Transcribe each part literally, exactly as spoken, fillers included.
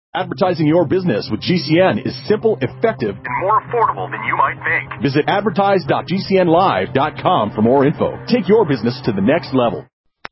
Advertising your business with G C N is simple, effective, and more affordable than you might think. Visit advertise dot g c n live dot com for more info. Take your business to the next level.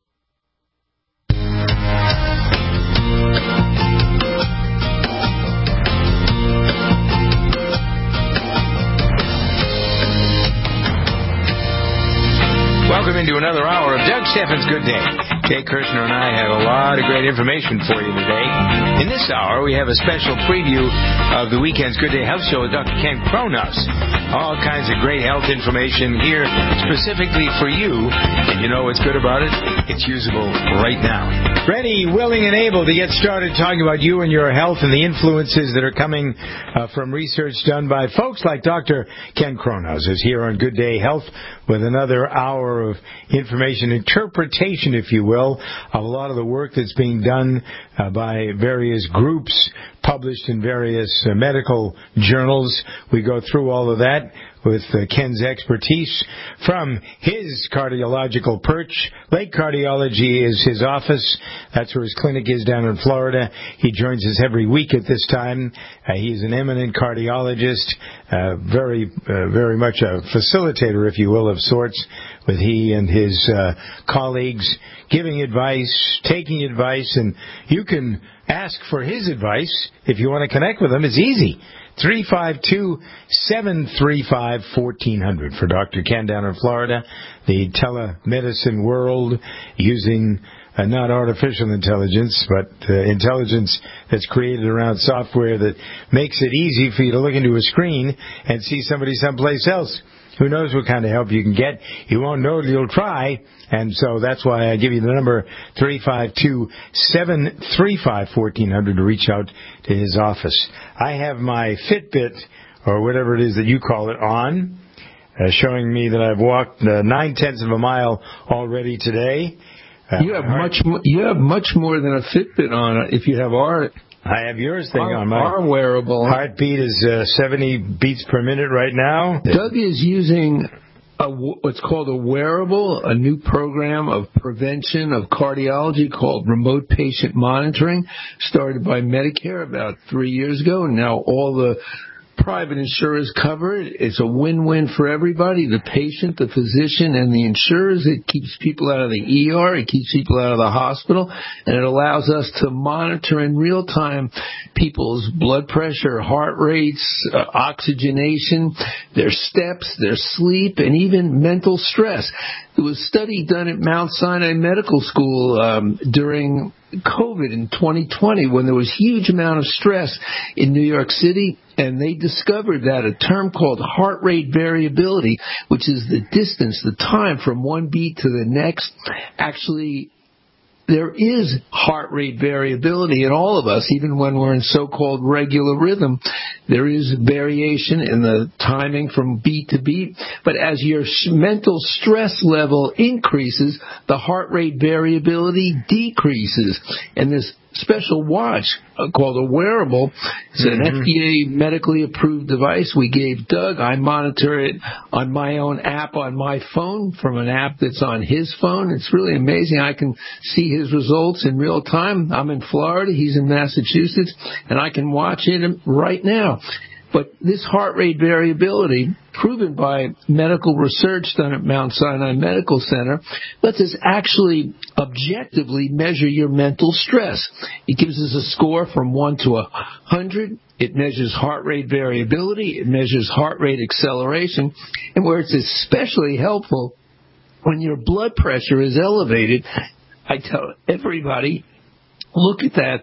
Welcome into another hour of Doug Steffens' Good Day. Jay Kirshner and I have a lot of great information for you today. In this hour, we have a special preview of the weekend's Good Day Health Show with Doctor Ken Kronos. All kinds of great health information here specifically for you. And you know what's good about it? It's usable right now. Ready, willing, and able to get started talking about you and your health and the influences that are coming uh, from research done by folks like Doctor Ken Kronos is here on Good Day Health with another hour of information, interpretation, if you will, of a lot of the work that's being done uh, by various groups published in various uh, medical journals. We go through all of that with uh, Ken's expertise from his cardiological perch. Lake Cardiology is his office. That's where his clinic is down in Florida. He joins us every week at this time. Uh, he's an eminent cardiologist, uh, very, uh, very much a facilitator, if you will, of sorts, with he and his uh, colleagues giving advice, taking advice, and you can ask for his advice if you want to connect with him. It's easy. three five two, seven three five, one four zero zero for Doctor Ken down in Florida. The telemedicine world using uh, not artificial intelligence, but uh, intelligence that's created around software that makes it easy for you to look into a screen and see somebody someplace else. Who knows what kind of help you can get? You won't know till you'll try. And so that's why I give you the number three five two, seven three five, one four zero zero to reach out to his office. I have my Fitbit, or whatever it is that you call it, on, uh, showing me that I've walked uh, nine-tenths of a mile already today. Uh, you have much mo- you have much more than a Fitbit on if you have our... I have yours thing our, on. My our wearable. Heartbeat is uh, seventy beats per minute right now. Doug is using a, what's called a wearable, a new program of prevention of cardiology called remote patient monitoring, started by Medicare about three years ago, and now all the private insurers cover it. It's a win-win for everybody, the patient, the physician, and the insurers. It keeps people out of the E R. It keeps people out of the hospital. And it allows us to monitor in real time people's blood pressure, heart rates, uh, oxygenation, their steps, their sleep, and even mental stress. There was a study done at Mount Sinai Medical School um, during COVID in twenty twenty when there was huge amount of stress in New York City, and they discovered that a term called heart rate variability, which is the distance, the time from one beat to the next, actually there is heart rate variability in all of us, even when we're in so-called regular rhythm. There is variation in the timing from beat to beat, but as your mental stress level increases, the heart rate variability decreases. And this special watch called a wearable, it's an mm-hmm. F D A medically approved device we gave Doug. I monitor it on my own app on my phone from an app that's on his phone. It's really amazing. I can see his results in real time. I'm in Florida, he's in Massachusetts, and I can watch it right now. But this heart rate variability, proven by medical research done at Mount Sinai Medical Center, lets us actually objectively measure your mental stress. It gives us a score from one to a hundred. It measures heart rate variability. It measures heart rate acceleration. And where it's especially helpful, when your blood pressure is elevated, I tell everybody, look at that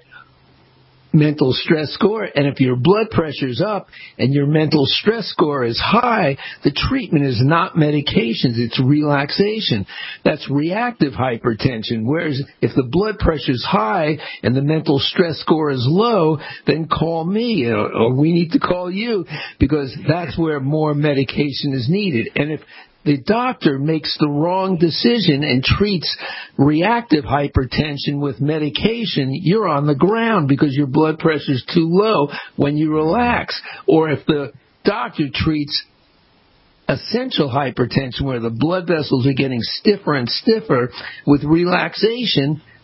mental stress score, and if your blood pressure is up and your mental stress score is high, the treatment is not medications, it's relaxation. That's reactive hypertension, whereas if the blood pressure is high and the mental stress score is low, then call me, or, or we need to call you, because that's where more medication is needed. And if the doctor makes the wrong decision and treats reactive hypertension with medication, you're on the ground because your blood pressure is too low when you relax. Or if the doctor treats essential hypertension where the blood vessels are getting stiffer and stiffer with relaxation,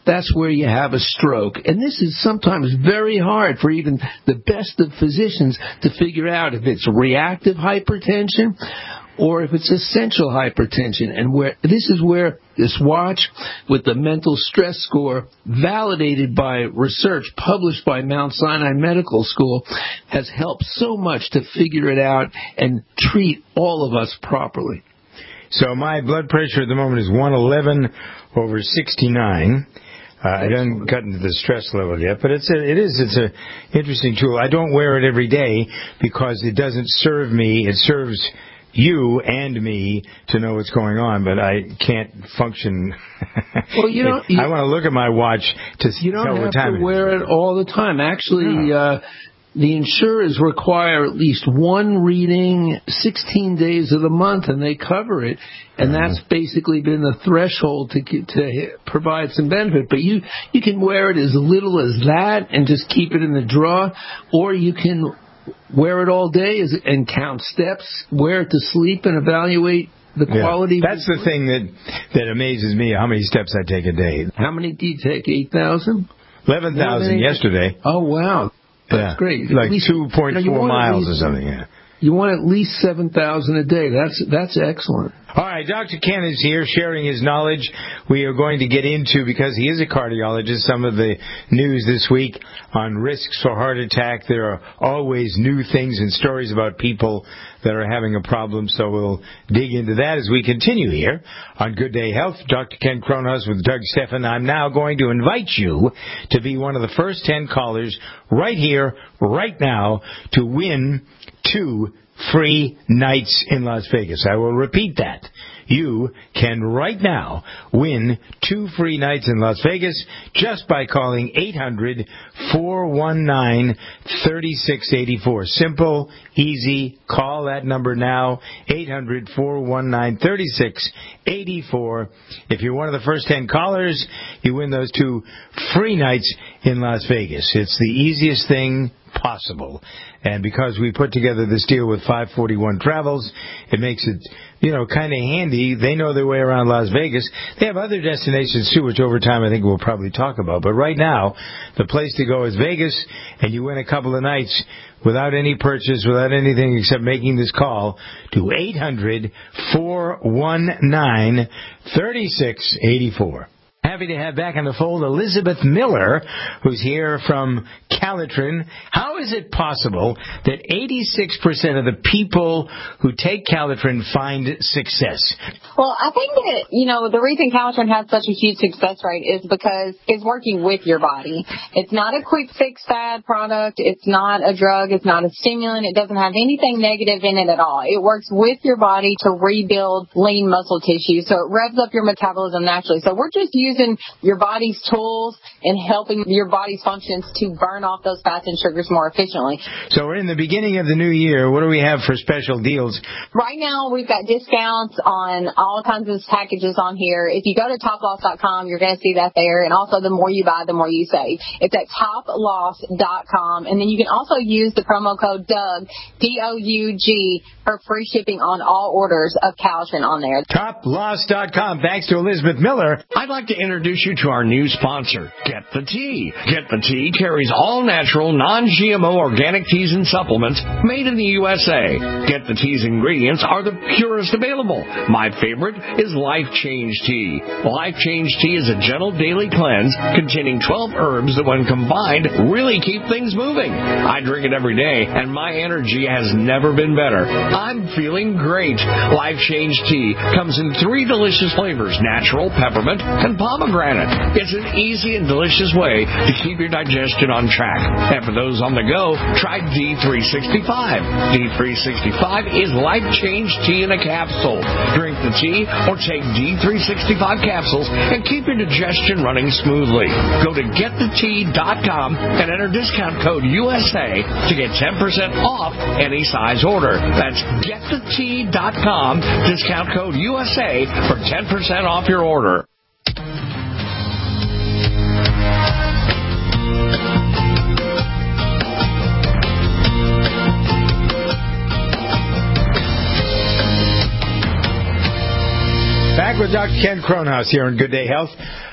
that's where you have a stroke. And this is sometimes very hard for even the best of physicians to figure out if it's reactive hypertension or if it's essential hypertension. And where this is where this watch with the mental stress score, validated by research published by Mount Sinai Medical School, has helped so much to figure it out and treat all of us properly. So my blood pressure at the moment is one eleven over sixty-nine. Uh, I haven't gotten to the stress level yet, but it's a, it is it's a interesting tool. I don't wear it every day because it doesn't serve me. It serves you and me to know what's going on, but I can't function. Well, you don't. You, I want to look at my watch to you don't tell have what time to it wear is. it all the time. Actually, No. uh, the insurers require at least one reading sixteen days of the month, and they cover it. And Mm-hmm. that's basically been the threshold to to provide some benefit. But you you can wear it as little as that and just keep it in the drawer, or you can wear it all day and count steps, wear it to sleep, and evaluate the quality. Yeah. That's the thing that that amazes me, how many steps I take a day. How many do you take? eight thousand? eleven thousand yesterday. Oh, wow. That's yeah. great. Like least, two point four you know, miles least, or something, yeah. You want at least seven thousand a day. That's that's excellent. All right, Doctor Ken is here sharing his knowledge. We are going to get into, because he is a cardiologist, some of the news this week on risks for heart attack. There are always new things and stories about people that are having a problem, so we'll dig into that as we continue here on Good Day Health. Doctor Ken Kronhaus with Doug Stephan. I'm now going to invite you to be one of the first ten callers right here, right now, to win two free nights in Las Vegas. I will repeat that. You can right now win two free nights in Las Vegas just by calling eight hundred, four one nine, three six eight four. Simple, easy. Call that number now, eight hundred, four one nine, three six eight four. If you're one of the first ten callers, you win those two free nights in Las Vegas. It's the easiest thing possible. And because we put together this deal with five forty-one Travels, it makes it, you know, kind of handy. They know their way around Las Vegas. They have other destinations too, which over time I think we'll probably talk about. But right now, the place to go is Vegas, and you win a couple of nights without any purchase, without anything except making this call to eight hundred, four one nine, three six eight four. Happy to have back on the fold Elizabeth Miller, who's here from Calitrin. How is it possible that eighty-six percent of the people who take Calitrin find success? Well, I think that, you know, the reason Calitrin has such a huge success rate is because it's working with your body. It's not a quick fix fad product. It's not a drug. It's not a stimulant. It doesn't have anything negative in it at all. It works with your body to rebuild lean muscle tissue, so it revs up your metabolism naturally. So we're just using your body's tools and helping your body's functions to burn off those fats and sugars more efficiently. So we're in the beginning of the new year. What do we have for special deals? Right now, we've got discounts on all kinds of packages on here. If you go to top loss dot com, you're going to see that there. And also, the more you buy, the more you save. It's at top loss dot com. And then you can also use the promo code Doug, D O U G, for free shipping on all orders of Calitrin on there. top loss dot com. Thanks to Elizabeth Miller. I'd like to introduce you to our new sponsor, Get the Tea. Get the Tea carries all natural, non-G M O organic teas and supplements made in the U S A. Get the Tea's ingredients are the purest available. My favorite is Life Change Tea. Life Change Tea is a gentle daily cleanse containing twelve herbs that, when combined, really keep things moving. I drink it every day, and my energy has never been better. I'm feeling great. Life Change Tea comes in three delicious flavors: natural, peppermint, and pomegranate. It's an easy and delicious way to keep your digestion on track. And for those on the go, try D three sixty-five. D three sixty-five is Life Change Tea in a capsule. Drink the tea or take D three sixty-five capsules and keep your digestion running smoothly. Go to get the tea dot com and enter discount code U S A to get ten percent off any size order. That's get the tea dot com, discount code U S A for ten percent off your order. Back with Doctor Ken Kronhaus here on Good Day Health.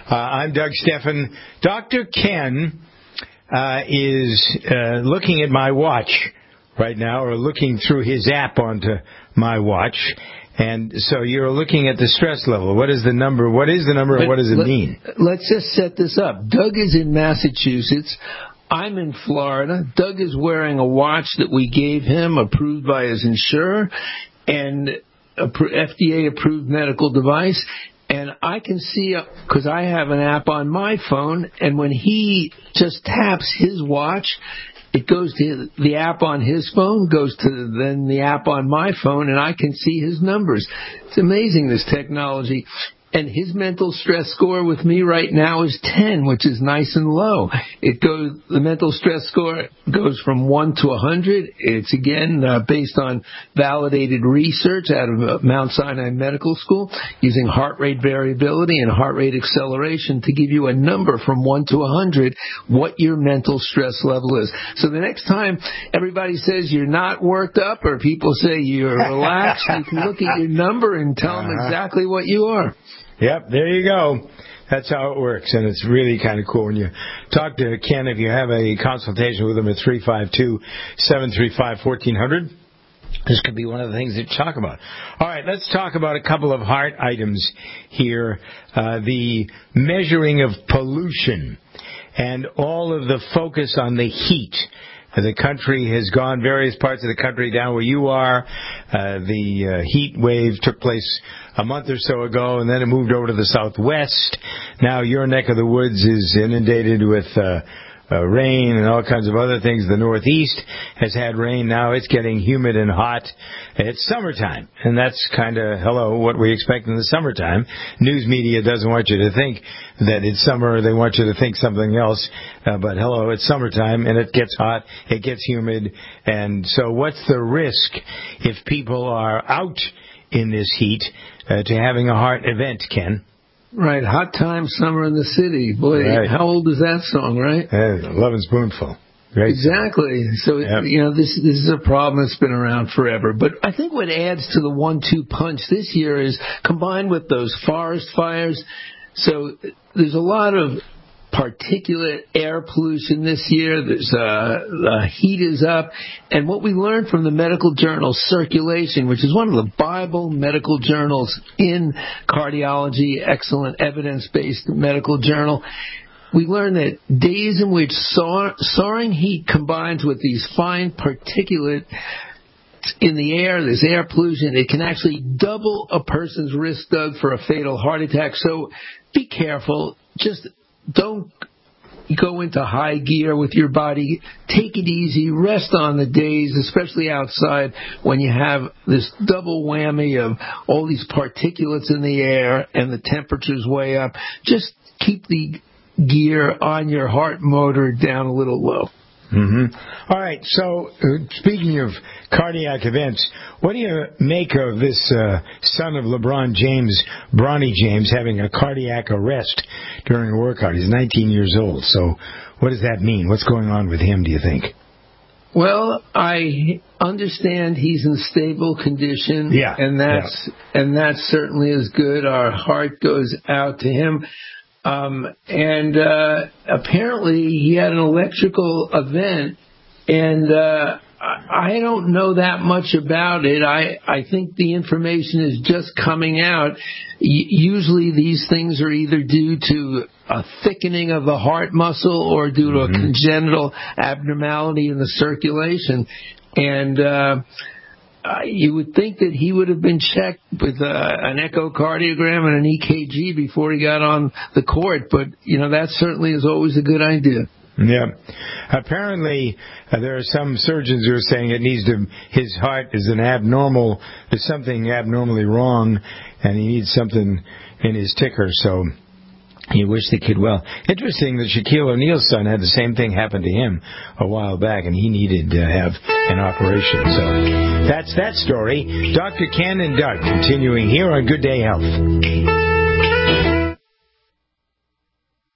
Uh, I'm Doug Steffen. Doctor Ken uh, is uh, looking at my watch right now, or looking through his app onto my watch. And so you're looking at the stress level. What is the number? What is the number, and what does it Let, mean? Let's just set this up. Doug is in Massachusetts. I'm in Florida. Doug is wearing a watch that we gave him, approved by his insurer, and a F D A-approved medical device. And I can see, because I have an app on my phone, and when he just taps his watch, it goes to the app on his phone, goes to then the app on my phone, and I can see his numbers. It's amazing, this technology. And his mental stress score with me right now is ten, which is nice and low. It goes, the mental stress score goes from one to one hundred. It's, again, uh, based on validated research out of uh, Mount Sinai Medical School, using heart rate variability and heart rate acceleration to give you a number from one to one hundred, what your mental stress level is. So the next time everybody says you're not worked up, or people say you're relaxed, you can look at your number and tell them exactly what you are. Yep, there you go. That's how it works, and it's really kind of cool. When you talk to Ken, if you have a consultation with him at three five two, seven three five, one four zero zero, this could be one of the things that you talk about. All right, let's talk about a couple of heart items here. Uh, the measuring of pollution and all of the focus on the heat. The country has gone, various parts of the country down where you are. Uh, the uh, heat wave took place a month or so ago, and then it moved over to the southwest. Now your neck of the woods is inundated with uh, uh, rain and all kinds of other things. The northeast has had rain. Now it's getting humid and hot. It's summertime, and that's kind of, hello, what we expect in the summertime. News media doesn't want you to think that it's summer. They want you to think something else. Uh, but hello, it's summertime, and it gets hot, it gets humid. And so what's the risk if people are out in this heat uh, to having a heart event, Ken? Right, hot time, summer in the city. Boy, right. How old is that song, right? Uh, Love and Spoonful. Great. Exactly. So, yep. you know, this this is a problem that's been around forever. But I think what adds to the one two punch this year is, combined with those forest fires, so there's a lot of particulate air pollution this year. There's uh, the heat is up. And what we learned from the medical journal Circulation, which is one of the Bible medical journals in cardiology, excellent evidence-based medical journal, we learned that days in which soar, soaring heat combines with these fine particulate in the air, this air pollution, it can actually double a person's risk, Doug, for a fatal heart attack. So be careful. Just don't go into high gear with your body. Take it easy. Rest on the days, especially outside, when you have this double whammy of all these particulates in the air and the temperature's way up. Just keep the gear on your heart motor down a little low. Mm-hmm. All right, so uh, speaking of cardiac events, what do you make of this uh, son of LeBron James, Bronny James, having a cardiac arrest during a workout? He's nineteen years old, so what does that mean? What's going on with him, do you think? Well, I understand he's in stable condition, yeah, and that's yeah. and that certainly is good. Our heart goes out to him. Um, and uh, apparently he had an electrical event, and uh, I, I don't know that much about it. I, I think the information is just coming out. Y- usually these things are either due to a thickening of the heart muscle or due to mm-hmm. a congenital abnormality in the circulation. And uh, Uh, you would think that he would have been checked with uh, an echocardiogram and an E K G before he got on the court, but, you know, that certainly is always a good idea. Yeah. Apparently, uh, there are some surgeons who are saying it needs to, his heart is an abnormal, there's something abnormally wrong, and he needs something in his ticker, so you wish the kid well. Interesting that Shaquille O'Neal's son had the same thing happen to him a while back, and he needed to have an operation. So that's that story. Doctor Ken and Doug continuing here on Good Day Health.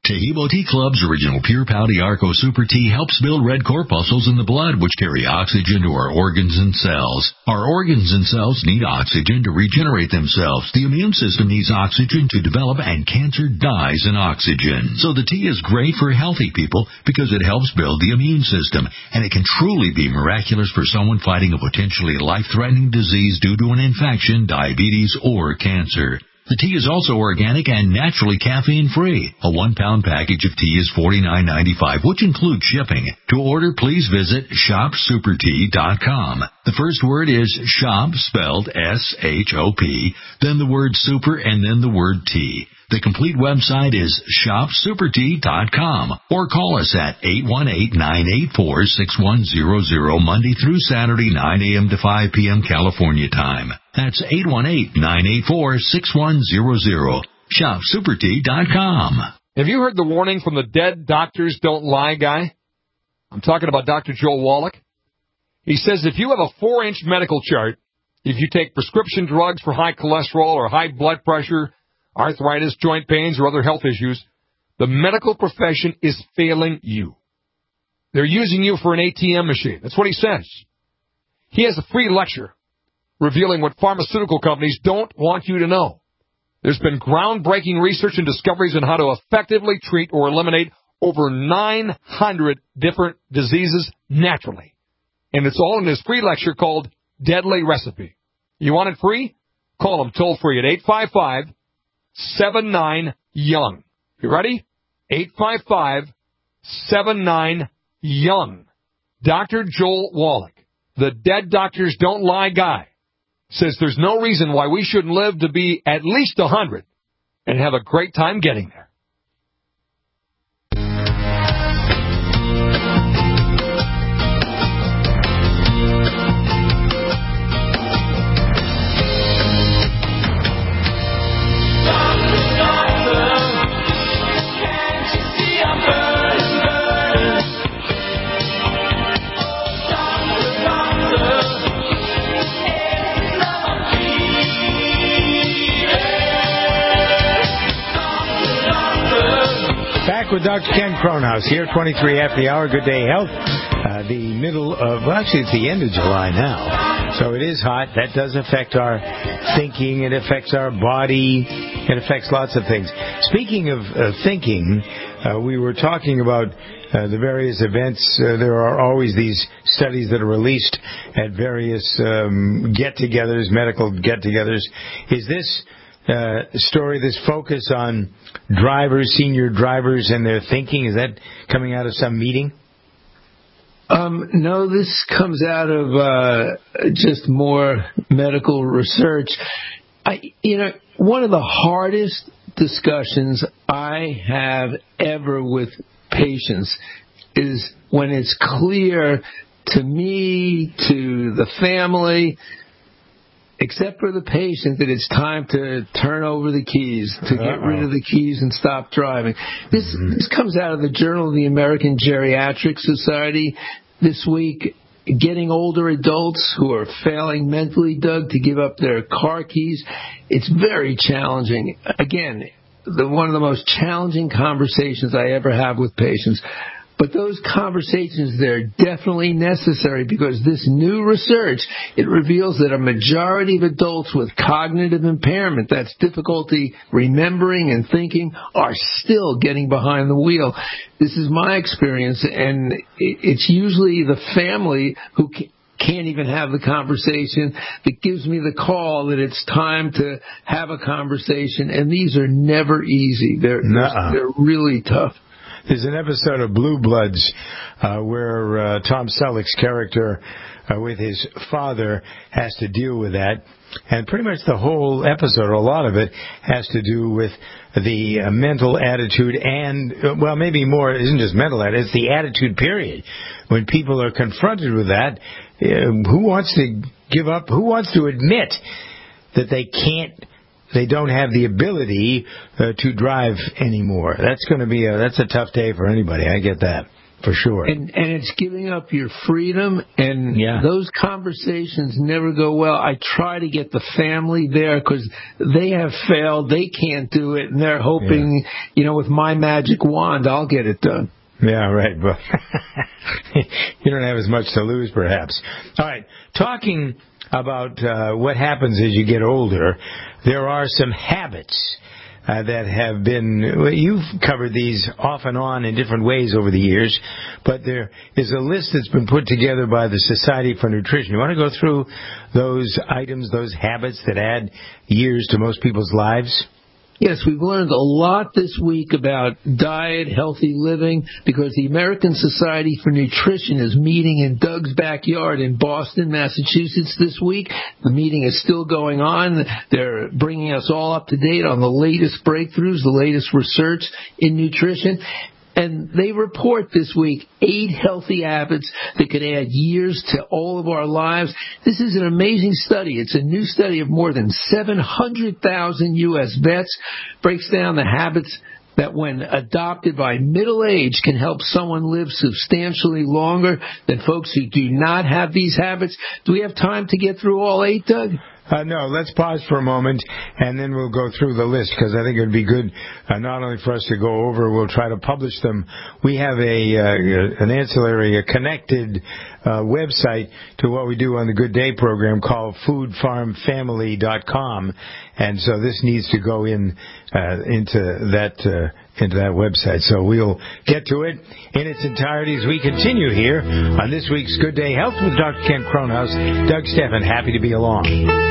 Tahibo Tea Club's original Pure Pouty Arco Super Tea helps build red corpuscles in the blood, which carry oxygen to our organs and cells. Our organs and cells need oxygen to regenerate themselves. The immune system needs oxygen to develop, and cancer dies in oxygen. So the tea is great for healthy people because it helps build the immune system, and it can truly be miraculous for someone fighting a potentially life-threatening disease due to an infection, diabetes, or cancer. The tea is also organic and naturally caffeine-free. A one-pound package of tea is forty-nine ninety-five, which includes shipping. To order, please visit shop super tea dot com. The first word is shop, spelled S H O P, then the word super, and then the word tea. The complete website is shop super tea dot com, or call us at eight one eight, nine eight four, six one zero zero Monday through Saturday, nine a.m. to five p.m. California time. That's eight one eight, nine eight four, six one zero zero. shop super tea dot com. Have you heard the warning from the Dead Doctors Don't Lie guy? I'm talking about Doctor Joel Wallach. He says if you have a four-inch medical chart, if you take prescription drugs for high cholesterol or high blood pressure, arthritis, joint pains, or other health issues, the medical profession is failing you. They're using you for an A T M machine. That's what he says. He has a free lecture revealing what pharmaceutical companies don't want you to know. There's been groundbreaking research and discoveries on how to effectively treat or eliminate over nine hundred different diseases naturally. And it's all in his free lecture called Deadly Recipe. You want it free? Call him toll free at eight five five, seven nine, young. You ready? eight five five, seven nine, young. Doctor Joel Wallach, the Dead Doctors Don't Lie guy, says there's no reason why we shouldn't live to be at least one hundred and have a great time getting there. Back with Doctor Ken Cronhaus here, twenty-three after the hour. Good Day Health. Uh, the middle of, well, actually, it's the end of July now. So it is hot. That does affect our thinking. It affects our body. It affects lots of things. Speaking of uh, thinking, uh, we were talking about uh, the various events. Uh, there are always these studies that are released at various um, get-togethers, medical get-togethers. Is this Uh, story, this focus on drivers, senior drivers, and their thinking, is that coming out of some meeting? Um, no, this comes out of uh, just more medical research. I, you know, one of the hardest discussions I have ever with patients is when it's clear to me, to the family, except for the patient, that it's time to turn over the keys, to Uh-oh. get rid of the keys and stop driving. This mm-hmm. this comes out of the Journal of the American Geriatric Society this week. Getting older adults who are failing mentally, Doug, to give up their car keys. It's very challenging. Again, the, one of the most challenging conversations I ever have with patients. But those conversations, they're definitely necessary because this new research, it reveals that a majority of adults with cognitive impairment, that's difficulty remembering and thinking, are still getting behind the wheel. This is my experience, and it's usually the family who can't even have the conversation that gives me the call that it's time to have a conversation, and these are never easy. They're, they're, they're really tough. There's an episode of Blue Bloods uh, where uh, Tom Selleck's character uh, with his father has to deal with that. And pretty much the whole episode, or a lot of it, has to do with the uh, mental attitude and, uh, well, maybe more, it isn't just mental attitude, it's the attitude period. When people are confronted with that, uh, who wants to give up, who wants to admit that they can't, they don't have the ability uh, to drive anymore? That's going to be a, that's a tough day for anybody. I get that. For sure. And and it's giving up your freedom, and yeah. those conversations never go well. I try to get the family there because they have failed. They can't do it, and they're hoping, yeah. you know, with my magic wand, I'll get it done. Yeah, right. But you don't have as much to lose, perhaps. All right. Talking about uh, what happens as you get older, there are some habits Uh, that have been, well, you've covered these off and on in different ways over the years, but there is a list that's been put together by the Society for Nutrition. You want to go through those items, those habits that add years to most people's lives? Yes, we've learned a lot this week about diet, healthy living, because the American Society for Nutrition is meeting in Doug's backyard in Boston, Massachusetts this week. The meeting is still going on. They're bringing us all up to date on the latest breakthroughs, the latest research in nutrition. And they report this week eight healthy habits that could add years to all of our lives. This is an amazing study. It's a new study of more than seven hundred thousand U S vets. Breaks down the habits that when adopted by middle age can help someone live substantially longer than folks who do not have these habits. Do we have time to get through all eight, Doug? Uh, no, let's pause for a moment, and then we'll go through the list, because I think it would be good uh, not only for us to go over, we'll try to publish them. We have a uh, an ancillary, a connected uh, website to what we do on the Good Day program called food farm family dot com, and so this needs to go in uh, into that uh, into that website. So we'll get to it in its entirety as we continue here on this week's Good Day Health with Doctor Ken Kronhaus. Doug Stephan, happy to be along.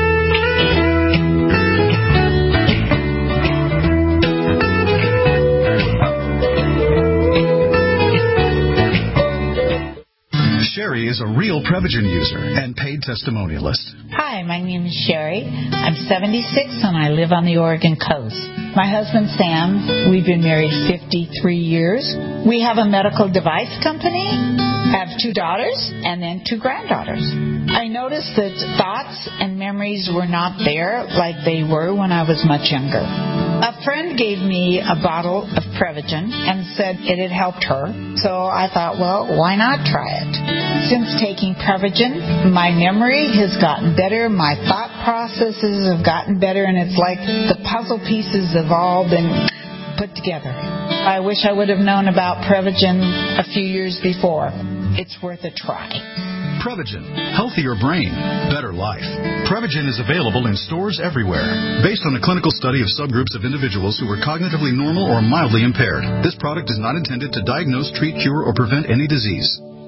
Sherry is a real Prevagen user and paid testimonialist. Hi, my name is Sherry. I'm seventy-six and I live on the Oregon coast. My husband, Sam, we've been married fifty-three years. We have a medical device company, have two daughters, and then two granddaughters. I noticed that thoughts and memories were not there like they were when I was much younger. A friend gave me a bottle of Prevagen and said it had helped her, so I thought, well, why not try it? Since taking Prevagen, my memory has gotten better, my thought processes have gotten better, and it's like the puzzle pieces have all been put together. I wish I would have known about Prevagen a few years before. It's worth a try. Prevagen. Healthier brain, better life. Prevagen is available in stores everywhere. Based on a clinical study of subgroups of individuals who were cognitively normal or mildly impaired, this product is not intended to diagnose, treat, cure, or prevent any disease.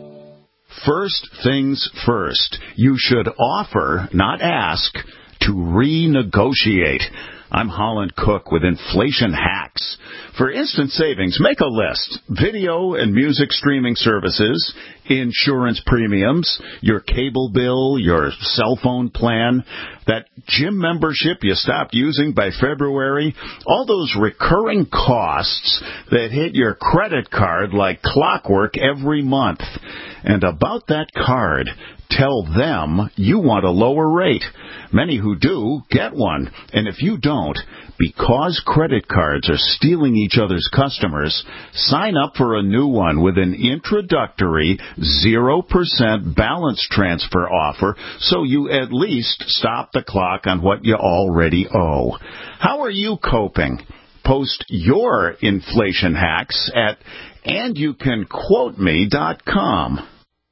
First things first. You should offer, not ask, to renegotiate. I'm Holland Cook with Inflation Hacks. For instant savings, make a list. Video and music streaming services, insurance premiums, your cable bill, your cell phone plan, that gym membership you stopped using by February, all those recurring costs that hit your credit card like clockwork every month. And about that card, tell them you want a lower rate. Many who do get one. And if you don't, because credit cards are stealing each other's customers, sign up for a new one with an introductory zero percent balance transfer offer so you at least stop the clock on what you already owe. How are you coping? Post your inflation hacks at and you can quote me dot com.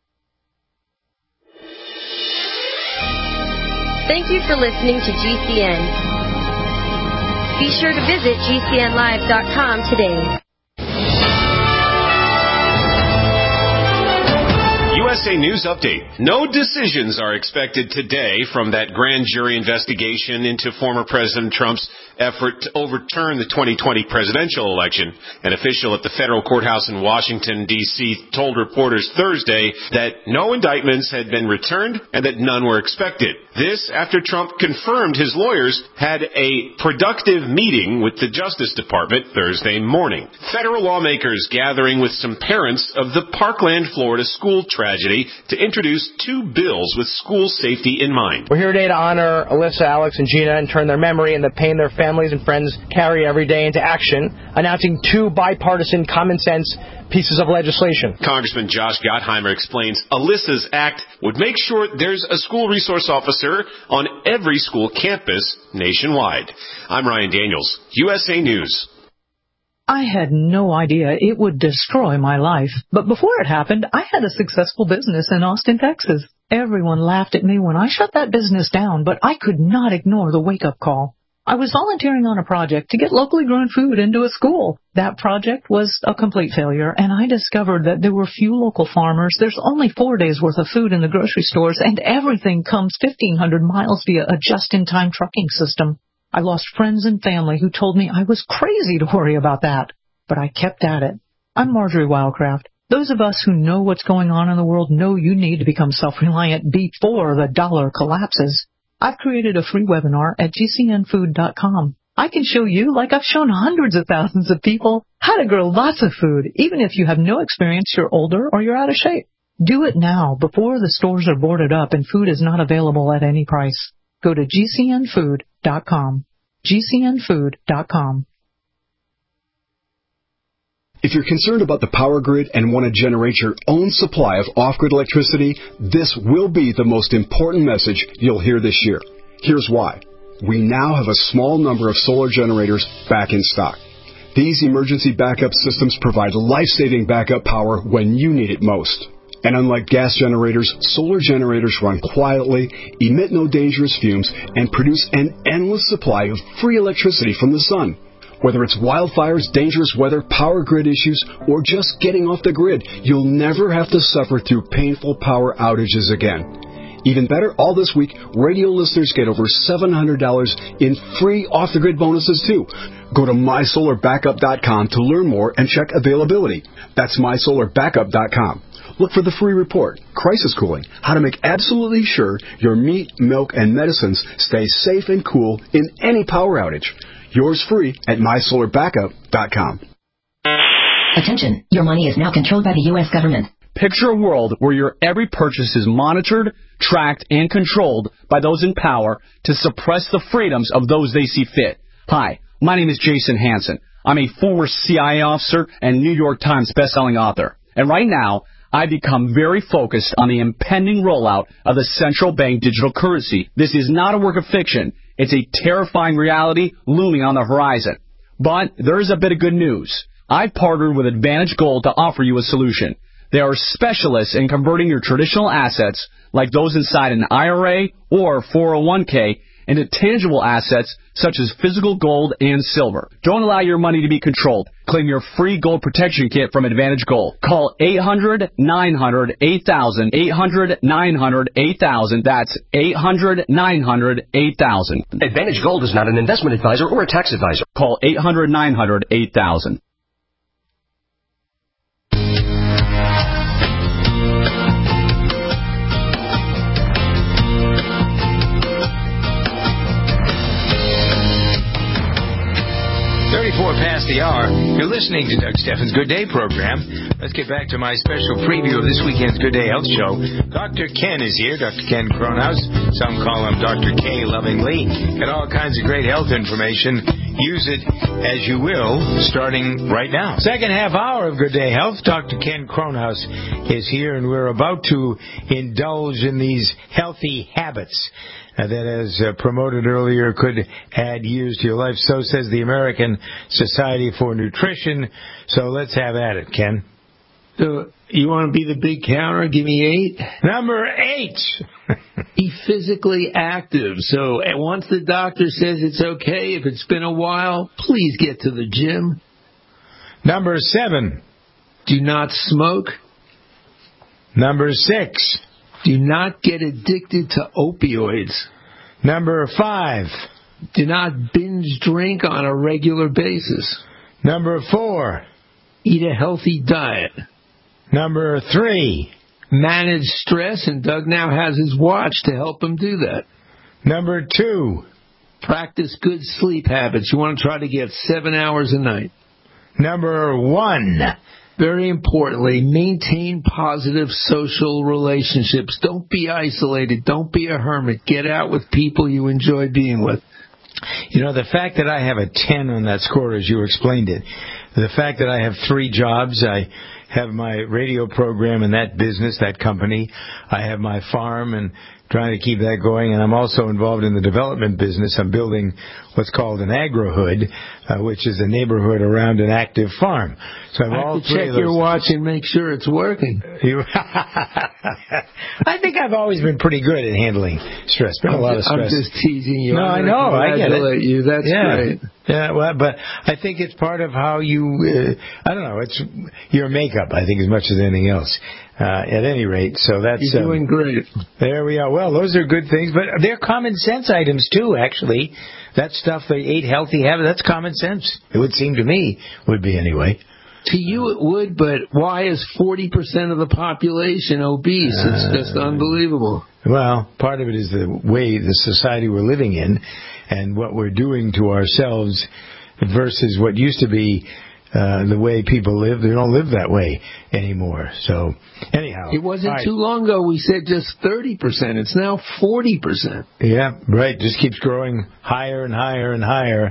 Thank you for listening to G C N. Be sure to visit G C N live dot com today. U S A News Update. No decisions are expected today from that grand jury investigation into former President Trump's effort to overturn the twenty twenty presidential election. An official at the federal courthouse in Washington, D C told reporters Thursday that no indictments had been returned and that none were expected. This after Trump confirmed his lawyers had a productive meeting with the Justice Department Thursday morning. Federal lawmakers gathering with some parents of the Parkland, Florida school tragedy tragedy to introduce two bills with school safety in mind. We're here today to honor Alyssa, Alex, and Gina and turn their memory and the pain their families and friends carry every day into action, announcing two bipartisan common-sense pieces of legislation. Congressman Josh Gottheimer explains Alyssa's act would make sure there's a school resource officer on every school campus nationwide. I'm Ryan Daniels, U S A News. I had no idea it would destroy my life. But before it happened, I had a successful business in Austin, Texas. Everyone laughed at me when I shut that business down, but I could not ignore the wake-up call. I was volunteering on a project to get locally grown food into a school. That project was a complete failure, and I discovered that there were few local farmers. There's only four days' worth of food in the grocery stores, and everything comes fifteen hundred miles via a just-in-time trucking system. I lost friends and family who told me I was crazy to worry about that, but I kept at it. I'm Marjorie Wildcraft. Those of us who know what's going on in the world know you need to become self-reliant before the dollar collapses. I've created a free webinar at G C N food dot com. I can show you, like I've shown hundreds of thousands of people, how to grow lots of food, even if you have no experience, you're older, or you're out of shape. Do it now before the stores are boarded up and food is not available at any price. Go to G C N food dot com. G C N food dot com. If you're concerned about the power grid and want to generate your own supply of off-grid electricity, this will be the most important message you'll hear this year. Here's why. We now have a small number of solar generators back in stock. These emergency backup systems provide life-saving backup power when you need it most. And unlike gas generators, solar generators run quietly, emit no dangerous fumes, and produce an endless supply of free electricity from the sun. Whether it's wildfires, dangerous weather, power grid issues, or just getting off the grid, you'll never have to suffer through painful power outages again. Even better, all this week, radio listeners get over seven hundred dollars in free off-the-grid bonuses, too. Go to my solar backup dot com to learn more and check availability. That's my solar backup dot com. Look for the free report, Crisis Cooling, how to make absolutely sure your meat, milk, and medicines stay safe and cool in any power outage. Yours free at my solar backup dot com. Attention, your money is now controlled by the U S government. Picture a world where your every purchase is monitored, tracked, and controlled by those in power to suppress the freedoms of those they see fit. Hi, my name is Jason Hansen. I'm a former C I A officer and New York Times bestselling author. And right now, I've become very focused on the impending rollout of the central bank digital currency. This is not a work of fiction. It's a terrifying reality looming on the horizon. But there is a bit of good news. I've partnered with Advantage Gold to offer you a solution. They are specialists in converting your traditional assets, like those inside an I R A or four oh one k, into tangible assets such as physical gold and silver. Don't allow your money to be controlled. Claim your free gold protection kit from Advantage Gold. Call eight hundred, nine hundred, eight thousand, eight hundred, nine hundred, eight thousand. That's eight hundred, nine hundred, eight thousand. Advantage Gold is not an investment advisor or a tax advisor. Call eight hundred, nine hundred, eight thousand. thirty-four past the hour. You're listening to Doug Steffens' Good Day program. Let's get back to my special preview of this weekend's Good Day Health Show. Doctor Ken is here, Doctor Ken Kronhaus. Some call him Doctor K lovingly. Got all kinds of great health information. Use it as you will, starting right now. Second half hour of Good Day Health. Doctor Ken Kronhaus is here, and we're about to indulge in these healthy habits Uh, that, as uh, promoted earlier, could add years to your life. So says the American Society for Nutrition. So let's have at it, Ken. So you want to be the big counter? Give me eight. Number eight. Be physically active. So once the doctor says it's okay, if it's been a while, please get to the gym. Number seven. Do not smoke. Number six. Do not get addicted to opioids. Number five. Do not binge drink on a regular basis. Number four. Eat a healthy diet. Number three. Manage stress, and Doug now has his watch to help him do that. Number two. Practice good sleep habits. You want to try to get seven hours a night. Number one. Very importantly, maintain positive social relationships. Don't be isolated. Don't be a hermit. Get out with people you enjoy being with. You know, the fact that I have a ten on that score, as you explained it, the fact that I have three jobs, I have my radio program in that business, that company, I have my farm and trying to keep that going, and I'm also involved in the development business. I'm building what's called an agri-hood, uh, which is a neighborhood around an active farm. So I have I all have to three check of those your watch and make sure it's working. You I think I've always been pretty good at handling stress. Been a lot of stress. I'm just teasing you. No, I know. I get it. You. That's yeah. great. Yeah, well, but I think it's part of how you. Uh, I don't know. It's your makeup. I think as much as anything else. Uh, at any rate, so that's You're doing um, great. There we are. Well, those are good things, but they're common sense items too. Actually, that stuff they ate healthy habits. That's common sense. It would seem to me would be anyway. To you it would, but why is forty percent of the population obese? It's just Uh, unbelievable. Well, part of it is the way the society we're living in and what we're doing to ourselves versus what used to be uh, the way people live. They don't live that way anymore. So, anyhow. It wasn't right. too long ago we said just thirty percent. It's now forty percent. Yeah, right. Just keeps growing higher and higher and higher.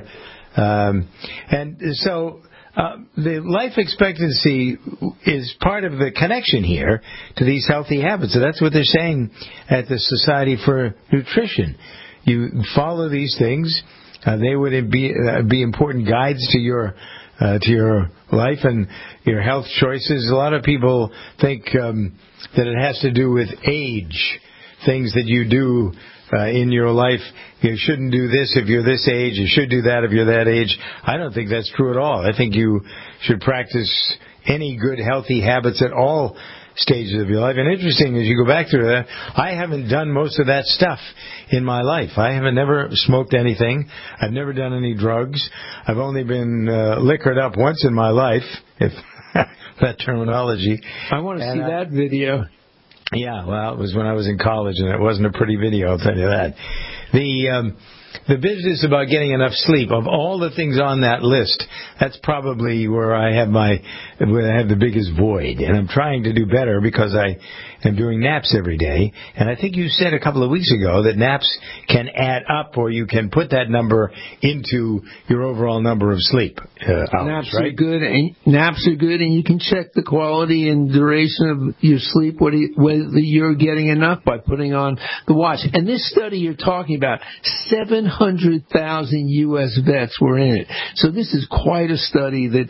Um, and so... Uh, the life expectancy is part of the connection here to these healthy habits. So that's what they're saying at the Society for Nutrition. You follow these things; uh, they would be uh, be important guides to your uh, to your life and your health choices. A lot of people think um, that it has to do with age, things that you do. Uh, in your life, you shouldn't do this if you're this age. You should do that if you're that age. I don't think that's true at all. I think you should practice any good, healthy habits at all stages of your life. And interesting, as you go back through that, I haven't done most of that stuff in my life. I haven't never smoked anything. I've never done any drugs. I've only been uh, liquored up once in my life, if that terminology. I want to and see I, that video. Yeah, well, it was when I was in college, and it wasn't a pretty video, I'll tell you that. The um, the business about getting enough sleep, of all the things on that list, that's probably where I have my where I have the biggest void. And I'm trying to do better because I am doing naps every day. And I think you said a couple of weeks ago that naps can add up, or you can put that number into your overall number of sleep uh, hours, naps right? are good, and naps are good, and you can check the quality and duration of your sleep, whether you're getting enough by putting on the watch. And this study you're talking about, seven hundred thousand U S vets were in it. So this is quite a study that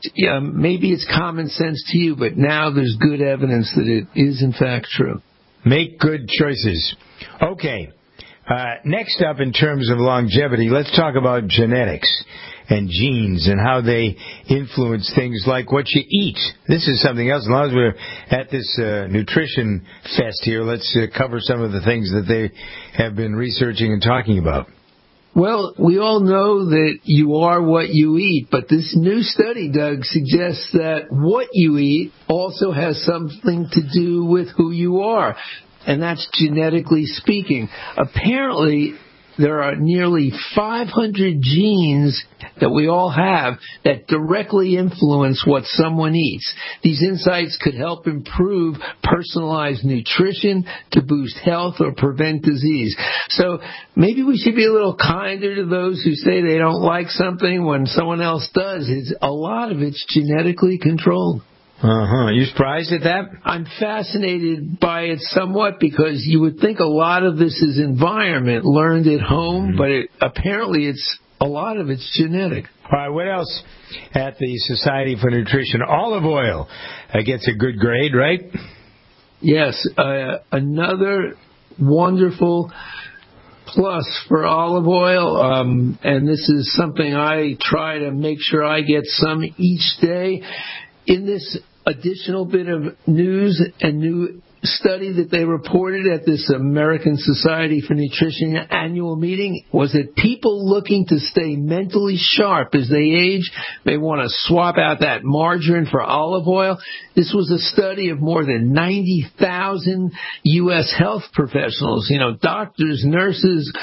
um, maybe it's common sense to you, but now there's good evidence that it is in fact true. Make good choices. Okay. Uh, next up, in terms of longevity, let's talk about genetics and genes and how they influence things like what you eat. This is something else. As long as we're at this uh, nutrition fest here, let's uh, cover some of the things that they have been researching and talking about. Well, we all know that you are what you eat, but this new study, Doug, suggests that what you eat also has something to do with who you are, and that's genetically speaking. Apparently, there are nearly five hundred genes that we all have that directly influence what someone eats. These insights could help improve personalized nutrition to boost health or prevent disease. So maybe we should be a little kinder to those who say they don't like something when someone else does. It's, a lot of it's genetically controlled. Uh-huh. You surprised at that? I'm fascinated by it somewhat because you would think a lot of this is environment, learned at home, mm-hmm. but it, apparently it's a lot of it's genetic. All right, what else at the Society for Nutrition? Olive oil uh, gets a good grade, right? Yes, uh, another wonderful plus for olive oil, um, and this is something I try to make sure I get some each day. In this additional bit of news and new study that they reported at this American Society for Nutrition annual meeting was that people looking to stay mentally sharp as they age may want to swap out that margarine for olive oil. This was a study of more than ninety thousand U S health professionals, you know, doctors, nurses,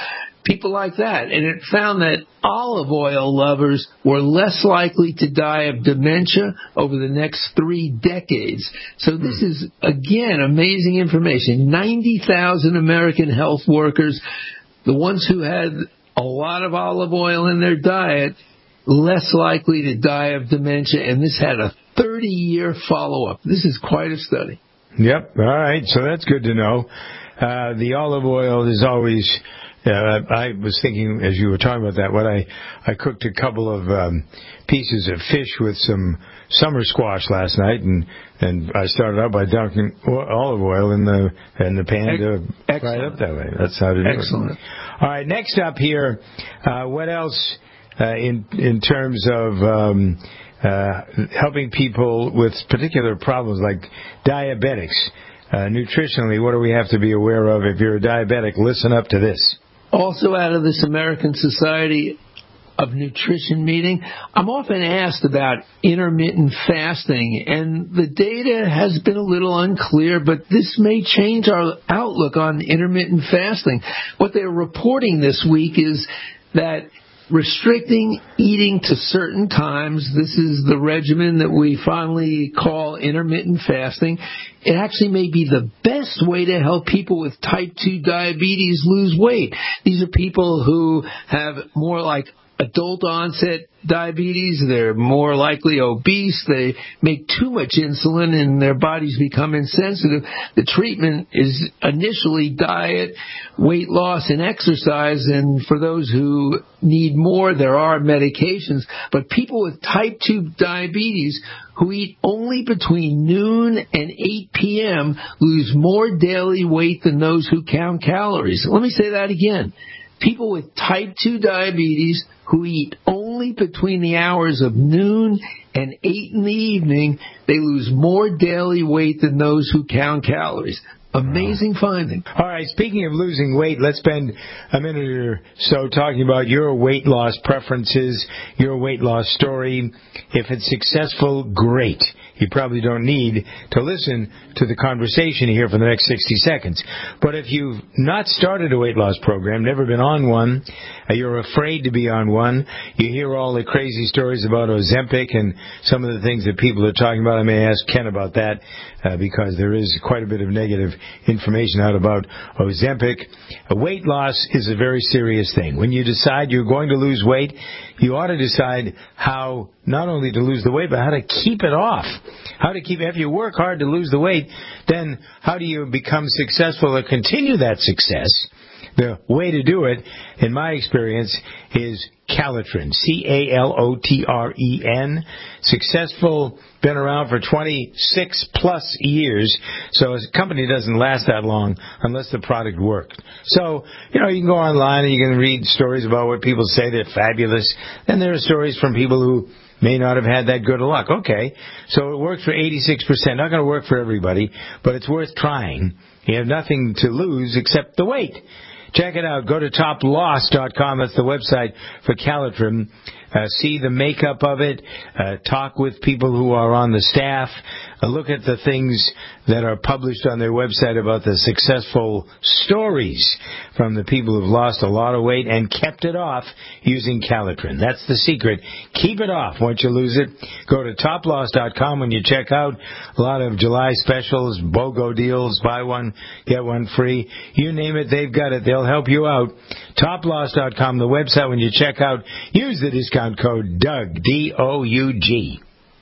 people like that. And it found that olive oil lovers were less likely to die of dementia over the next three decades. So this is, again, amazing information. ninety thousand American health workers, the ones who had a lot of olive oil in their diet, less likely to die of dementia, and this had a thirty-year follow-up. This is quite a study. Yep. All right. So that's good to know. Uh, the olive oil is always... Uh, I was thinking, as you were talking about that, what I, I cooked a couple of um, pieces of fish with some summer squash last night, and, and I started out by dunking olive oil in the in the pan to Excellent. fry it up that way. That's how to do Excellent. it. All right, next up here, uh, what else uh, in in terms of um, uh, helping people with particular problems like diabetics? Uh, nutritionally, what do we have to be aware of? If you're a diabetic, listen up to this. Also out of this American Society of Nutrition meeting, I'm often asked about intermittent fasting, and the data has been a little unclear, but this may change our outlook on intermittent fasting. What they're reporting this week is that restricting eating to certain times, this is the regimen that we finally call intermittent fasting, it actually may be the best way to help people with type two diabetes lose weight. These are people who have more like adult onset diabetes. They're more likely obese. They make too much insulin and their bodies become insensitive. The treatment is initially diet, weight loss, and exercise. And for those who need more, there are medications. But people with type two diabetes who eat only between noon and eight p.m. lose more daily weight than those who count calories. Let me say that again. People with type two diabetes who eat only between the hours of noon and eight in the evening, they lose more daily weight than those who count calories. Amazing finding. All right, speaking of losing weight, let's spend a minute or so talking about your weight loss preferences, your weight loss story. If it's successful, great. You probably don't need to listen to the conversation here for the next sixty seconds. But if you've not started a weight loss program, never been on one, you're afraid to be on one, you hear all the crazy stories about Ozempic and some of the things that people are talking about. I may ask Ken about that uh, because there is quite a bit of negative information out about Ozempic. A weight loss is a very serious thing. When you decide you're going to lose weight, you ought to decide how not only to lose the weight, but how to keep it off. How to keep, if you work hard to lose the weight, then how do you become successful or continue that success? The way to do it, in my experience, is Calitrin, C A L O T R E N. Successful, been around for twenty-six plus years, so a company doesn't last that long unless the product worked. So, you know, you can go online and you can read stories about what people say, they're fabulous. Then there are stories from people who may not have had that good of luck. Okay, so it works for eighty-six percent. Not going to work for everybody, but it's worth trying. You have nothing to lose except the weight. Check it out. Go to top loss dot com. That's the website for Calitrin. Uh, see the makeup of it. Uh, talk with people who are on the staff. Uh, look at the things that are published on their website about the successful stories from the people who've lost a lot of weight and kept it off using Calitrin. That's the secret. Keep it off once you lose it. Go to top loss dot com when you check out. A lot of July specials, BOGO deals, buy one, get one free. You name it, they've got it. They'll help you out. top loss dot com, the website, when you check out. Use the discount code Doug, D O U G.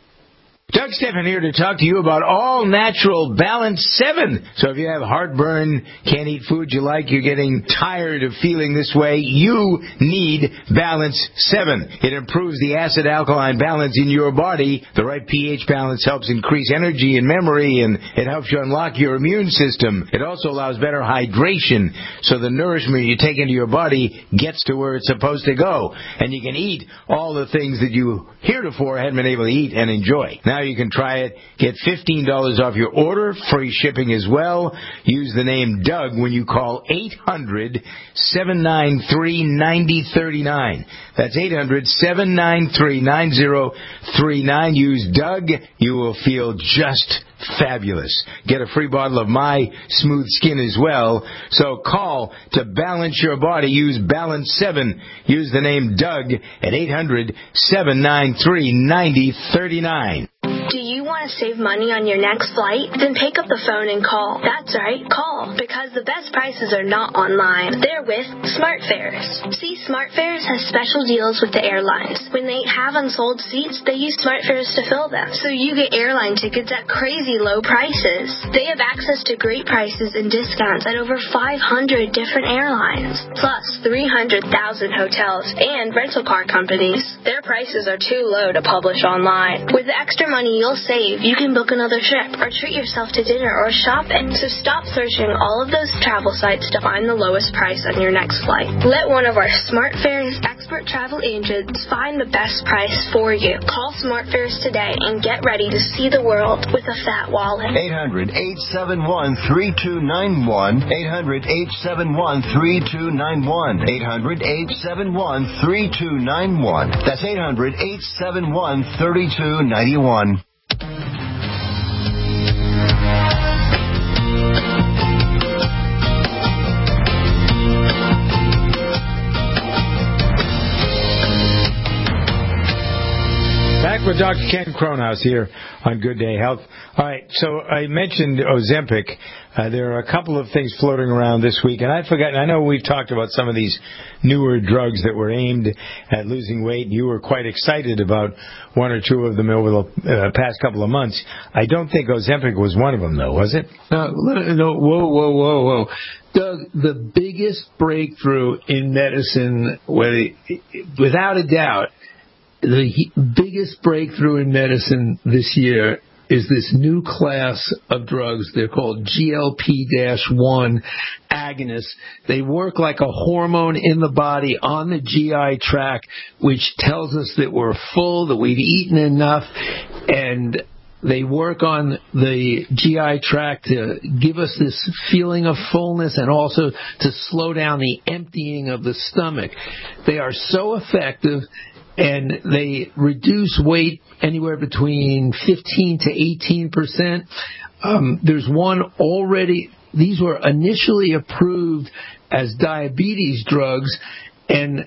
Doug Stephan here to talk to you about All Natural Balance seven. So if you have heartburn, can't eat food you like, you're getting tired of feeling this way, you need Balance seven. It improves the acid-alkaline balance in your body. The right pH balance helps increase energy and memory, and it helps you unlock your immune system. It also allows better hydration, so the nourishment you take into your body gets to where it's supposed to go. And you can eat all the things that you heretofore hadn't been able to eat and enjoy. Now you can try it. Get fifteen dollars off your order, free shipping as well. Use the name Doug when you call eight hundred, seven nine three, nine zero three nine. That's eight hundred, seven nine three, nine zero three nine. Use Doug. You will feel just fabulous. Get a free bottle of My Smooth Skin as well. So call to balance your body. Use Balance seven. Use the name Doug at eight hundred, seven nine three, nine zero three nine. Do you want to save money on your next flight? Then pick up the phone and call. That's right, call. Because the best prices are not online. They're with SmartFares. See, SmartFares has special deals with the airlines. When they have unsold seats, they use SmartFares to fill them. So you get airline tickets at crazy low prices. They have access to great prices and discounts at over five hundred different airlines. Plus three hundred thousand hotels and rental car companies. Their prices are too low to publish online. With the extra money you'll save, you can book another trip or treat yourself to dinner or shopping. So stop searching all of those travel sites to find the lowest price on your next flight. Let one of our SmartFares expert travel agents find the best price for you. Call SmartFares today and get ready to see the world with a fat wallet. eight hundred, eight seven one, three two nine one. eight hundred, eight seven one, three two nine one. eight hundred, eight seven one, three two nine one. That's eight hundred, eight seven one, three two nine one. Back with Doctor Ken Cronhaus here on Good Day Health. All right, so I mentioned Ozempic. Uh, there are a couple of things floating around this week, and I'd forgotten. I know we've talked about some of these newer drugs that were aimed at losing weight. You were quite excited about one or two of them over the uh, past couple of months. I don't think Ozempic was one of them, though, was it? No, no, whoa, whoa, whoa, whoa. Doug, the biggest breakthrough in medicine, without a doubt, the biggest breakthrough in medicine this year is this new class of drugs. They're called G L P one agonists. They work like a hormone in the body on the G I tract, which tells us that we're full, that we've eaten enough, and they work on the G I tract to give us this feeling of fullness and also to slow down the emptying of the stomach. They are so effective, and they reduce weight anywhere between fifteen to eighteen percent. Um, there's one already, these were initially approved as diabetes drugs, and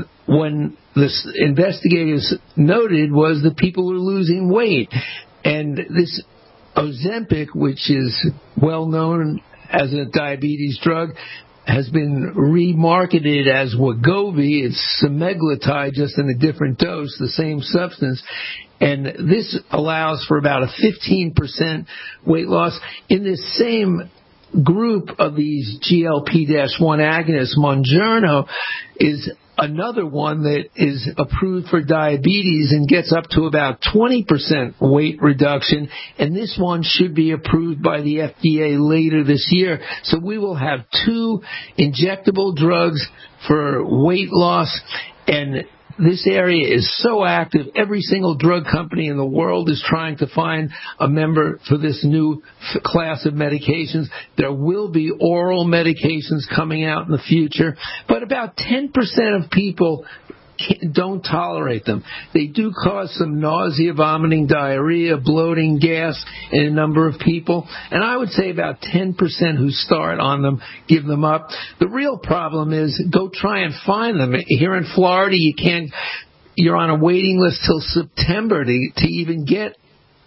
when the investigators noted was that people were losing weight. And this Ozempic, which is well known as a diabetes drug, has been remarketed as Wegovy. It's semaglutide, just in a different dose, the same substance. And this allows for about a fifteen percent weight loss. In this same group of these G L P one agonists, Mounjaro is another one that is approved for diabetes and gets up to about twenty percent weight reduction, and this one should be approved by the F D A later this year. So we will have two injectable drugs for weight loss, and this area is so active. Every single drug company in the world is trying to find a member for this new f- class of medications. There will be oral medications coming out in the future, but about ten percent of people don't tolerate them. They do cause some nausea, vomiting, diarrhea, bloating, gas in a number of people. And I would say about ten percent who start on them give them up. The real problem is go try and find them. Here in Florida, you can't, you're on a waiting list till September to, to even get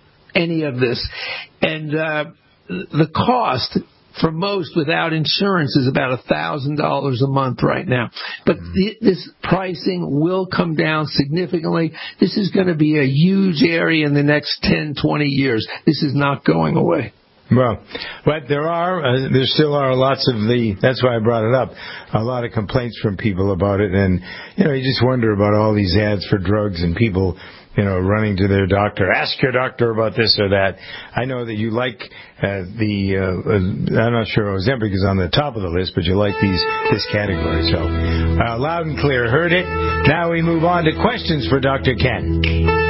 any of this. And uh, the cost for most without insurance is about one thousand dollars a month right now. But th- this pricing will come down significantly. This is going to be a huge area in the next ten, twenty years. This is not going away. Well, but there are, uh, there still are lots of the, that's why I brought it up, a lot of complaints from people about it. And, you know, you just wonder about all these ads for drugs and people, you know, running to their doctor. Ask your doctor about this or that. I know that you like uh, the, uh, I'm not sure Ozempic is on the top of the list, but you like these this category. So, uh, loud and clear, heard it. Now we move on to questions for Doctor Ken.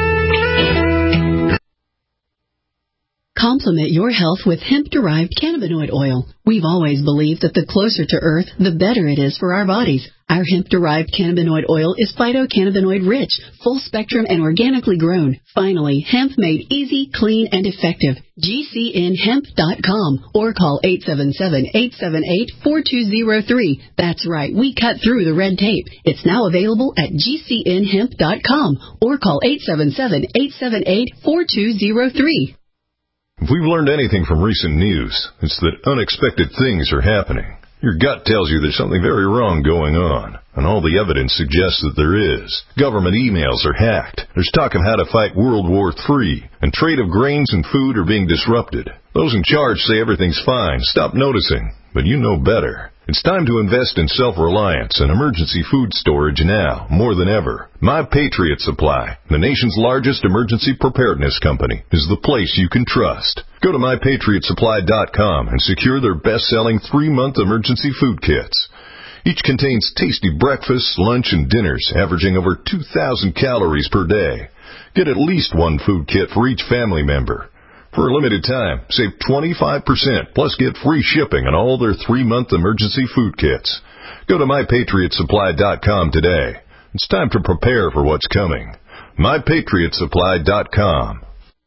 Complement your health with hemp-derived cannabinoid oil. We've always believed that the closer to Earth, the better it is for our bodies. Our hemp-derived cannabinoid oil is phytocannabinoid-rich, full-spectrum, and organically grown. Finally, hemp made easy, clean, and effective. G C N hemp dot com or call eight seven seven, eight seven eight, four two zero three. That's right, we cut through the red tape. It's now available at G C N hemp dot com or call eight seven seven, eight seven eight, four two zero three. If we've learned anything from recent news, it's that unexpected things are happening. Your gut tells you there's something very wrong going on, and all the evidence suggests that there is. Government emails are hacked. There's talk of how to fight World War Three, and trade of grains and food are being disrupted. Those in charge say everything's fine. Stop noticing, but you know better. It's time to invest in self-reliance and emergency food storage now, more than ever. My Patriot Supply, the nation's largest emergency preparedness company, is the place you can trust. Go to my patriot supply dot com and secure their best-selling three-month emergency food kits. Each contains tasty breakfasts, lunch, and dinners, averaging over two thousand calories per day. Get at least one food kit for each family member. For a limited time, save twenty-five percent, plus get free shipping on all their three-month emergency food kits. Go to my patriot supply dot com today. It's time to prepare for what's coming. my patriot supply dot com.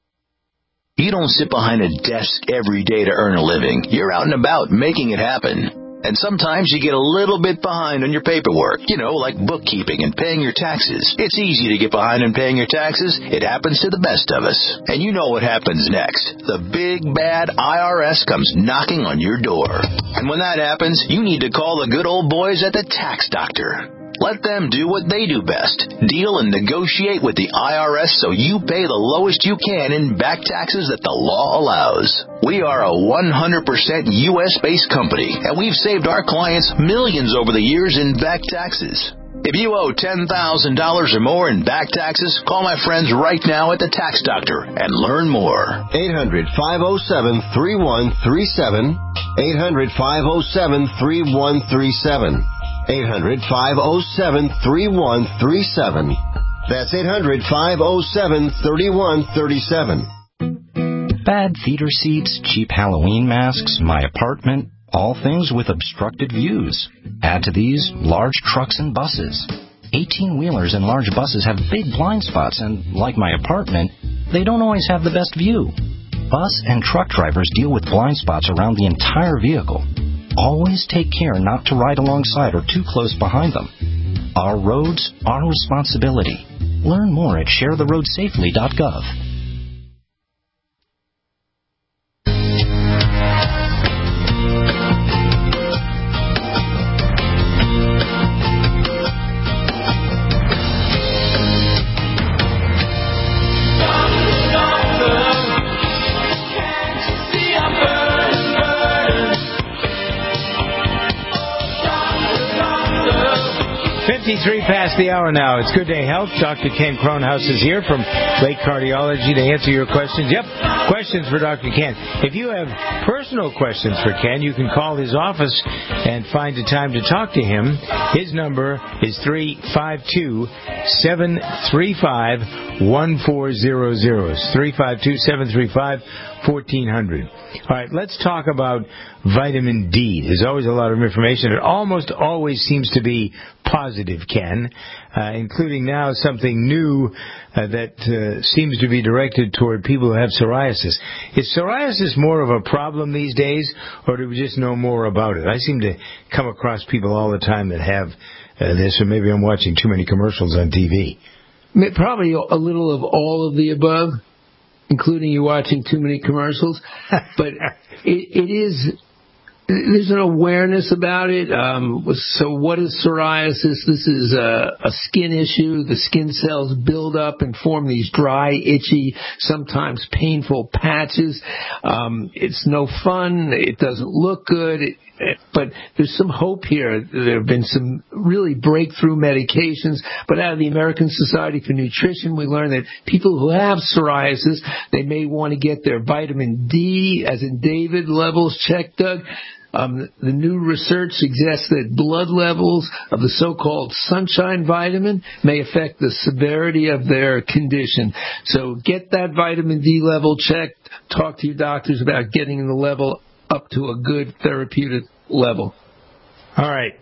You don't sit behind a desk every day to earn a living. You're out and about making it happen. And sometimes you get a little bit behind on your paperwork, you know, like bookkeeping and paying your taxes. It's easy to get behind on paying your taxes. It happens to the best of us. And you know what happens next. The big, bad I R S comes knocking on your door. And when that happens, you need to call the good old boys at the Tax Doctor. Let them do what they do best. Deal and negotiate with the I R S so you pay the lowest you can in back taxes that the law allows. We are a one hundred percent U S-based company, and we've saved our clients millions over the years in back taxes. If you owe ten thousand dollars or more in back taxes, call my friends right now at the Tax Doctor and learn more. eight hundred, five oh seven, three one three seven. eight hundred, five oh seven, three one three seven. eight hundred, five oh seven, three one three seven. That's eight hundred, five oh seven, three one three seven. Bad theater seats, cheap Halloween masks, my apartment, all things with obstructed views. Add to these large trucks and buses. eighteen-wheelers and large buses have big blind spots, and like my apartment, they don't always have the best view. Bus and truck drivers deal with blind spots around the entire vehicle. Always take care not to ride alongside or too close behind them. Our roads, our responsibility. Learn more at share the road safely dot gov. fifty-three past the hour now. It's Good Day Health. Doctor Ken Kronhaus is here from Lake Cardiology to answer your questions. Yep, questions for Doctor Ken. If you have personal questions for Ken, you can call his office and find a time to talk to him. His number is three five two, seven three five, one four zero zero. It's three five two, seven three five, fourteen hundred. All right, let's talk about vitamin D. There's always a lot of information. It almost always seems to be positive, Ken, uh, including now something new uh, that uh, seems to be directed toward people who have psoriasis. Is psoriasis more of a problem these days, or do we just know more about it? I seem to come across people all the time that have uh, this, or maybe I'm watching too many commercials on T V. Probably a little of all of the above, including you watching too many commercials. But it, it is, there's an awareness about it. Um, so what is psoriasis? This is a, a skin issue. The skin cells build up and form these dry, itchy, sometimes painful patches. Um, it's no fun. It doesn't look good. It, But there's some hope here. There have been some really breakthrough medications. But out of the American Society for Nutrition, we learned that people who have psoriasis, they may want to get their vitamin D, as in David, levels checked, Doug. Um, the new research suggests that blood levels of the so-called sunshine vitamin may affect the severity of their condition. So get that vitamin D level checked. Talk to your doctors about getting the level up to a good therapeutic level. All right.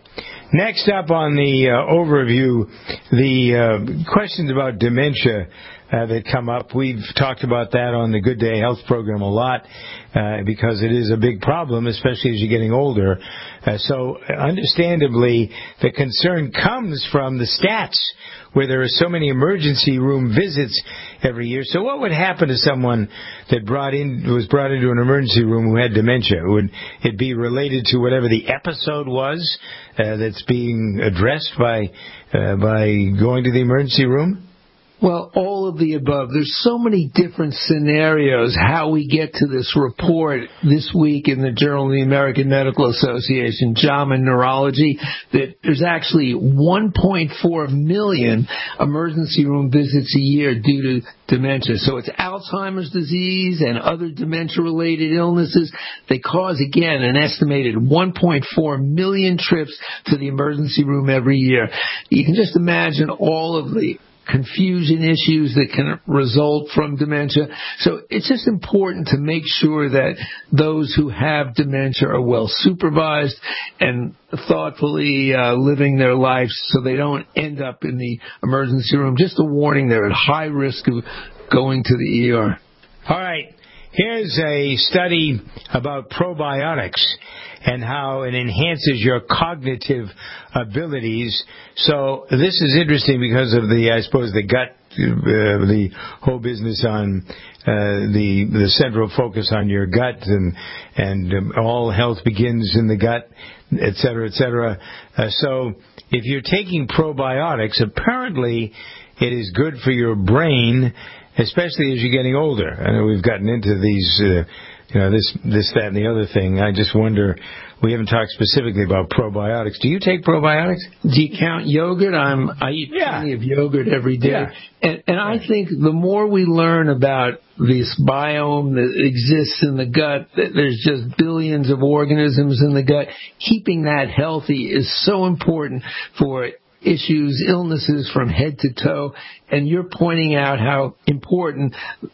Next up on the uh, overview, the uh, questions about dementia uh, that come up. We've talked about that on the Good Day Health program a lot uh, because it is a big problem, especially as you're getting older. Uh, so understandably, the concern comes from the stats where there are so many emergency room visits every year. So what would happen to someone that brought in was brought into an emergency room who had dementia? Would it be related to whatever the episode was uh, that's being addressed by uh, by going to the emergency room? Well, all of the above. There's so many different scenarios how we get to this report this week in the Journal of the American Medical Association, JAMA Neurology, that there's actually one point four million emergency room visits a year due to dementia. So it's Alzheimer's disease and other dementia-related illnesses. They cause, again, an estimated one point four million trips to the emergency room every year. You can just imagine all of the confusion issues that can result from dementia. So it's just important to make sure that those who have dementia are well supervised and thoughtfully uh, living their lives so they don't end up in the emergency room. Just a warning, they're at high risk of going to the E R. All right. Here's a study about probiotics and how it enhances your cognitive abilities. So this is interesting because of the, I suppose, the gut, uh, the whole business on uh, the the central focus on your gut, and and um, all health begins in the gut, et cetera, et cetera. Uh, so if you're taking probiotics, apparently it is good for your brain, especially as you're getting older. I know we've gotten into these, uh, you know, this, this, that, and the other thing. I just wonder, we haven't talked specifically about probiotics. Do you take probiotics? Do you count yogurt? I'm, I eat yeah. plenty of yogurt every day. Yeah. And, and I think the more we learn about this biome that exists in the gut, that there's just billions of organisms in the gut, keeping that healthy is so important for issues, illnesses from head to toe, and you're pointing out how important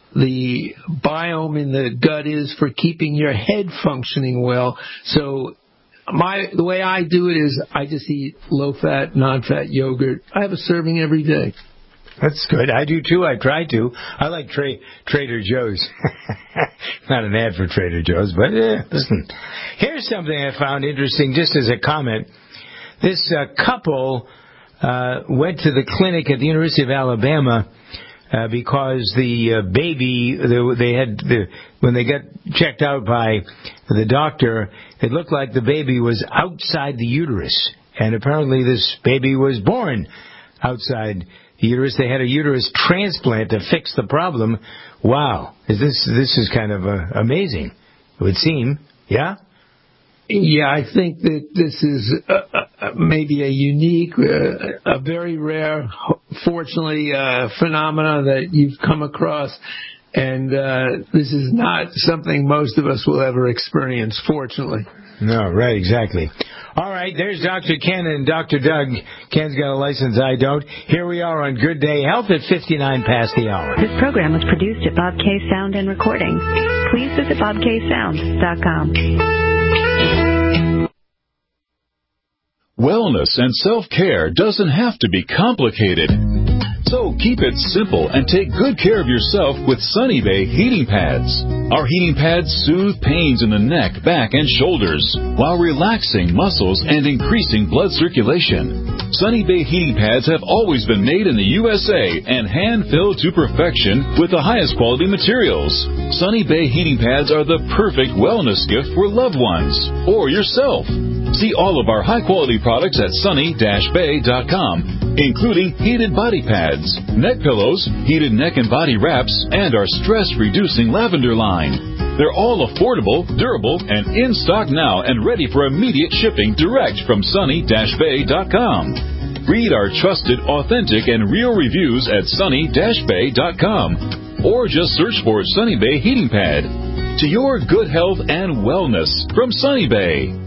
the biome in the gut is for keeping your head functioning well. So my the way I do it is I just eat low-fat, non-fat yogurt. I have a serving every day. That's good. I do, too. I try to. I like tra- Trader Joe's. Not an ad for Trader Joe's, but eh, listen. Here's something I found interesting, just as a comment. This uh, couple Uh, went to the clinic at the University of Alabama uh, because the uh, baby, they, they had, the, when they got checked out by the doctor, it looked like the baby was outside the uterus. And apparently this baby was born outside the uterus. They had a uterus transplant to fix the problem. Wow. Is this, this is kind of uh, amazing, it would seem. Yeah? Yeah, I think that this is uh, uh, maybe a unique, uh, a very rare, fortunately, uh, phenomena that you've come across. And uh, this is not something most of us will ever experience, fortunately. No, right, exactly. All right, there's Doctor Ken and Doctor Doug. Ken's got a license, I don't. Here we are on Good Day Health at fifty-nine past the hour. This program was produced at Bob K Sound and Recording. Please visit bob k sound dot com. Wellness and self-care doesn't have to be complicated. So keep it simple and take good care of yourself with Sunny Bay heating pads. Our heating pads soothe pains in the neck, back, and shoulders while relaxing muscles and increasing blood circulation. Sunny Bay heating pads have always been made in the U S A and hand-filled to perfection with the highest quality materials. Sunny Bay heating pads are the perfect wellness gift for loved ones or yourself. See all of our high-quality products at sunny dash bay dot com, including heated body pads, neck pillows, heated neck and body wraps, and our stress-reducing lavender line. They're all affordable, durable, and in stock now and ready for immediate shipping direct from sunny dash bay dot com. Read our trusted, authentic, and real reviews at sunny dash bay dot com, or just search for Sunny Bay Heating Pad. To your good health and wellness from Sunny Bay.